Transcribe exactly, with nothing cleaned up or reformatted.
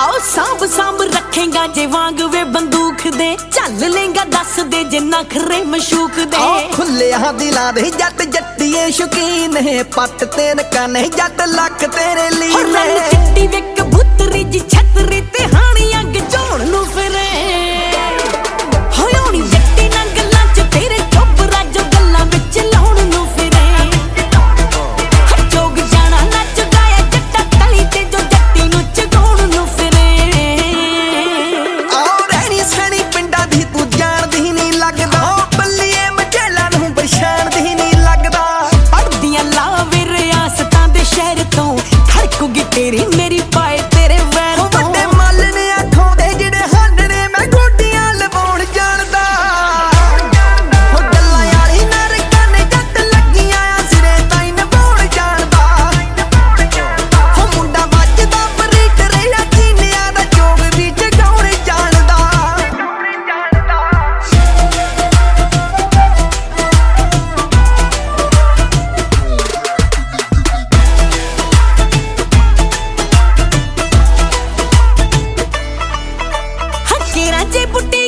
आओ सांभ सांभ रखेगा जे वांग वे बंदूक दे चल लेगा दस दे जे नखरे मशूक दे खुलिया दिला दे जट जट्टिए शौकीन है पट तेन कने जट लख तेरे लिए चिट्टी वे कबूतरी जी छतरी ते हानी अग जोड़ नू फिरे होयोनी जट्टी ना गल्लां च तेरे चोपरा जो गल्लां विच लाउण नू फिरे जोग जाना नच गाया जट्टा तली ते जो जट्टी नू चगाउण नू फिरे आओ रहनी सनी पिंडा दी तू जानदी नहीं लगदा बल्लीए मझेला नू पछाणदी नहीं लगदा पड़दियां लावे रियासतां दे शहर तो खड़कूगी तेरी मेरी पाए तेरे वैर तो वड्डे मल ने आखों दे जिहड़े हांडने मैं गोडियां लवाउण जानदा हो गल्लां यारी नरकां ने जट लगियां आ सिरे ताईं नवाउण जानदा हो मुंडा ਵੱਜਦਾ ਪਰੀਟ ਰਿਹਾ ਚੀਨਿਆਂ ਦਾ ਜੋਗ ਵੀ ਜਗਾਉਣ ਜਾਣਦਾ हकेरा जे बुड्ढी